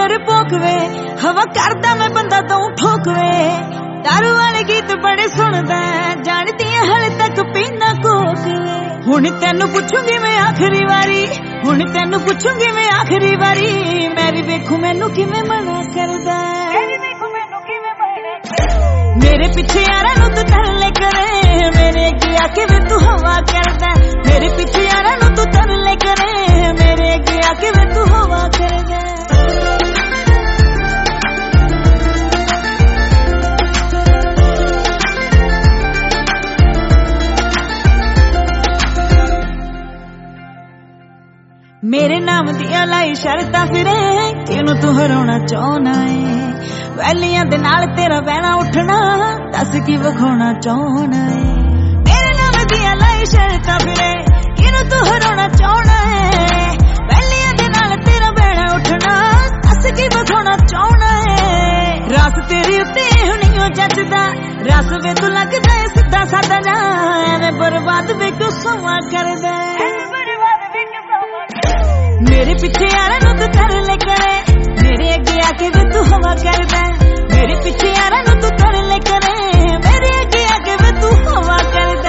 डर पोकवे हवा करदा मैं बंदा तू ठोकवे दारू वाले गीत बड़े सुनदा जानदी हले तक पीना कोकवे हुण तैनू पुछूंगी मैं आखिरी वारी हुण तैनू पुछूंगी मैं आखिरी वारी मेरी वेखू मैनू किवें मना करदा मेरे पीछे यारा नू तू तरले करे मेरे अगे आके वे तू हवा करदा मेरे पीछे यारा नू तू तरले करे मेरे अगे आके वे तू हवा करदा मेरे नाम दिया लाई शर्ता फिरे किनू तू हराउणा चाहना है वैलियां दे नाल तेरा बहना उठना दस की विखाउणा चाहना है मेरे नाम दिया लाई शर्ता फिरे किनू तू हराउणा चाहना है वैलियां दे नाल तेरा बहना उठना दस की विखाउणा चाहना है रस तेरी उत्ते हुणियों जचदा रस वे तू लगदा सीधा सादा जा एवें बर्बाद वे क्यों समा करदा मेरे पीछे यारा नू तू तरले करे मेरे अगे आके वे तू हवा करदा मेरे पीछे यारा नू तू तरले करे मेरे अगे आके वे तू हवा करदा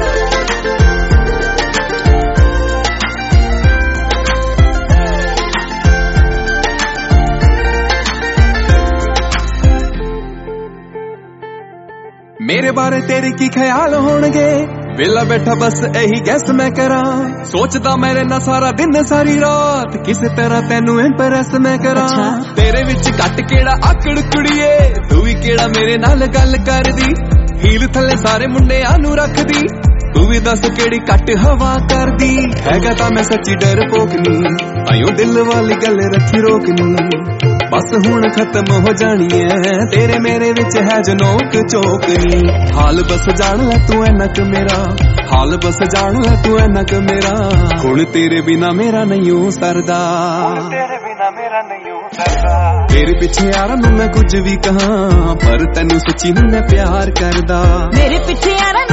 मेरे बारे तेरे की ख्याल होणगे वेला बैठा बस यही गैस मैं करा सोचदा मेरे ना सारा दिन सारी रात किसे तरह तेनू इंप्रेस मैं करा तेरे विच घट केड़ा आकड़ कुड़िए तू भी केड़ा मेरे नाल गल करदी हील थले सारे मुंडियां नू रखदी तू भी दस केड़ी घट हवा करदी हैगा तां मैं सच्ची डर पोकनी आयो दिल वाली गल रखी रोकनी बस हुण खत्म हो जानी है तेरे मेरे विच है जो नोक चोकनी हाल बस जान लै तू ऐनक मेरा हाल बस जान लै तू ऐनक मेरा हुण तेरे बिना मेरा नहीं सरदा तेरे पिछे यारा नू मैं कुछ भी कहां पर तैनू सच्ची नहीं मैं प्यार करदा मेरे पिछे यारा